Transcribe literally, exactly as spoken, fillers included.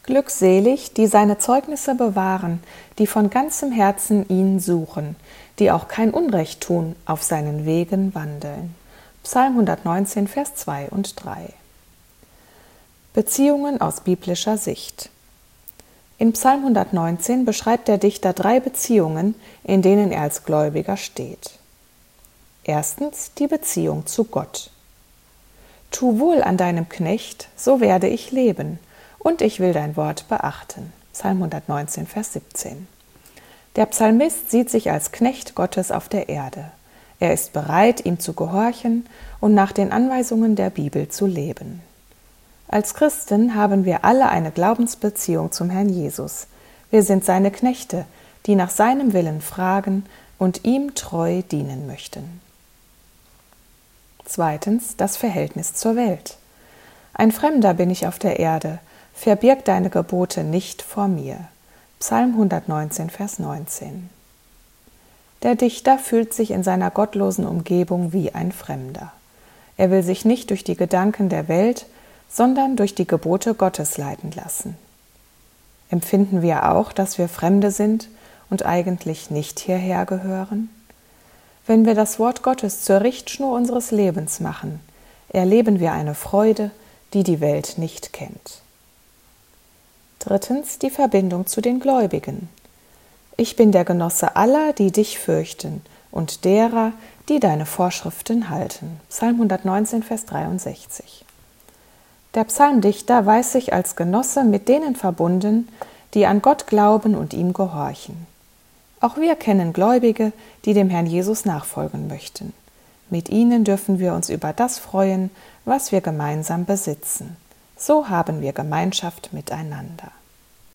Glückselig, die seine Zeugnisse bewahren, die von ganzem Herzen ihn suchen, die auch kein Unrecht tun, auf seinen Wegen wandeln. Psalm hundertneunzehn, Vers zwei und drei. Beziehungen aus biblischer Sicht. In Psalm hundertneunzehn beschreibt der Dichter drei Beziehungen, in denen er als Gläubiger steht. Erstens die Beziehung zu Gott. Tu wohl an deinem Knecht, so werde ich leben, und ich will dein Wort beachten. Psalm hundertneunzehn, Vers siebzehn. Der Psalmist sieht sich als Knecht Gottes auf der Erde. Er ist bereit, ihm zu gehorchen und nach den Anweisungen der Bibel zu leben. Als Christen haben wir alle eine Glaubensbeziehung zum Herrn Jesus. Wir sind seine Knechte, die nach seinem Willen fragen und ihm treu dienen möchten. Zweitens, das Verhältnis zur Welt. Ein Fremder bin ich auf der Erde, verbirg deine Gebote nicht vor mir. Psalm hundertneunzehn, Vers neunzehn. Der Dichter fühlt sich in seiner gottlosen Umgebung wie ein Fremder. Er will sich nicht durch die Gedanken der Welt, sondern durch die Gebote Gottes leiten lassen. Empfinden wir auch, dass wir Fremde sind und eigentlich nicht hierher gehören? Wenn wir das Wort Gottes zur Richtschnur unseres Lebens machen, erleben wir eine Freude, die die Welt nicht kennt. Drittens, die Verbindung zu den Gläubigen. Ich bin der Genosse aller, die dich fürchten, und derer, die deine Vorschriften halten. Psalm hundertneunzehn, Vers dreiundsechzig. Der Psalmdichter weiß sich als Genosse mit denen verbunden, die an Gott glauben und ihm gehorchen. Auch wir kennen Gläubige, die dem Herrn Jesus nachfolgen möchten. Mit ihnen dürfen wir uns über das freuen, was wir gemeinsam besitzen. So haben wir Gemeinschaft miteinander.